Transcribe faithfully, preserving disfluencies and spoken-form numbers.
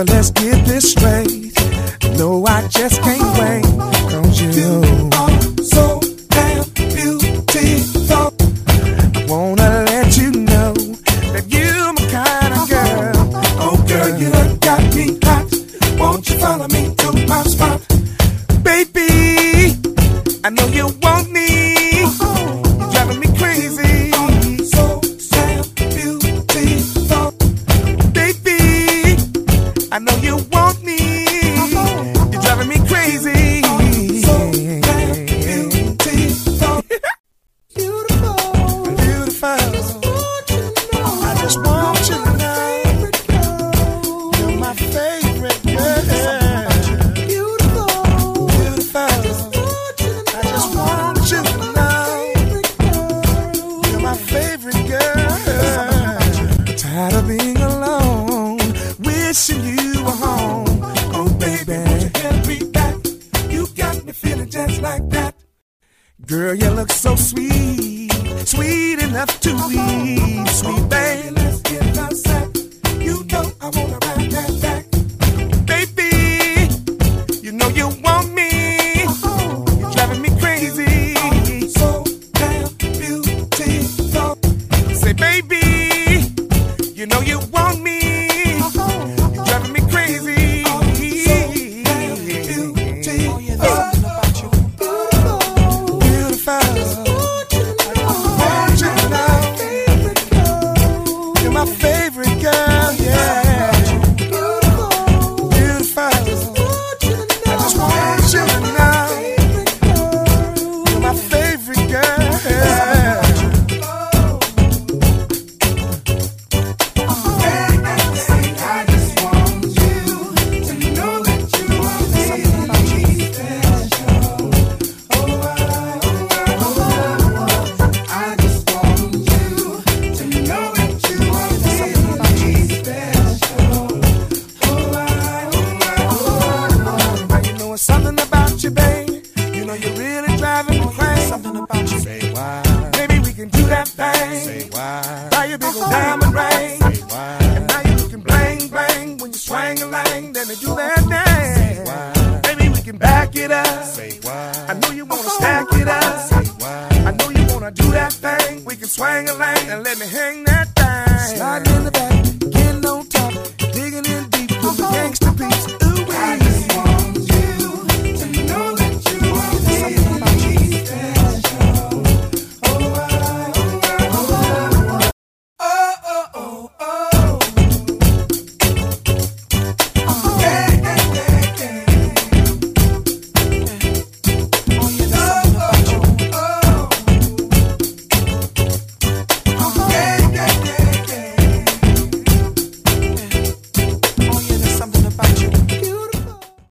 Girl, let's get this straight. No, I just can't wait. Don't you? You are so damn beautiful. I wanna let you know that you're my kind of girl. Oh, girl, you done got me hot. Won't you follow me to my spot? Baby, I know you want me. You're driving me crazy. So damn beautiful. Baby, I know you want me. You're driving me crazy. So damn beautiful. Beautiful. Beautiful. I just want you to know. You're my favorite girl. Beautiful. Beautiful. I just want you to know. You're my favorite girl. Tired of being alone, wishing you were home. Oh baby, won't you get me back? You got me feeling just like that. Girl, you look so sweet, sweet enough to eat. Sweet baby, let's get outside. You know I wanna ride that back. Baby, you know you want me. You're driving me crazy. So damn beautiful. Say baby, you know you want me. You're driving me crazy. So damn beautiful. Beautiful. I want you to know. You're my favorite girl, yeah. Beautiful. I just want you to know. You're my favorite girl. Something about you, babe. You know you're really driving me crazy. Something about you, say why? Maybe we can do that thing. Say why? Buy your big old diamond ring. Say why? And now you're looking bling bling when you swing a lang. Then they do that dance. Say why? Maybe we can back it up. Say why? I know you wanna stack it up. Say why? I know you wanna do that thing. We can swing a lang and let me hang that thing. Sliding in the back, getting on top, digging in deep with the gangsta beats.